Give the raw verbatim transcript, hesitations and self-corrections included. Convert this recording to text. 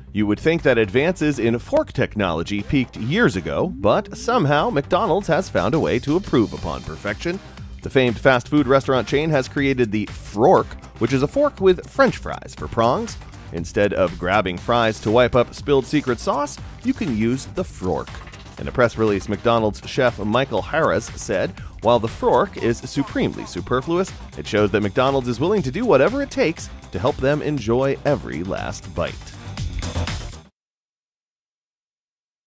You would think that advances in fork technology peaked years ago, but somehow McDonald's has found a way to improve upon perfection. The famed fast food restaurant chain has created the Frork, which is a fork with French fries for prongs. Instead of grabbing fries to wipe up spilled secret sauce, you can use the Frork. In a press release, McDonald's chef Michael Harris said, "While the Frork is supremely superfluous, it shows that McDonald's is willing to do whatever it takes to help them enjoy every last bite."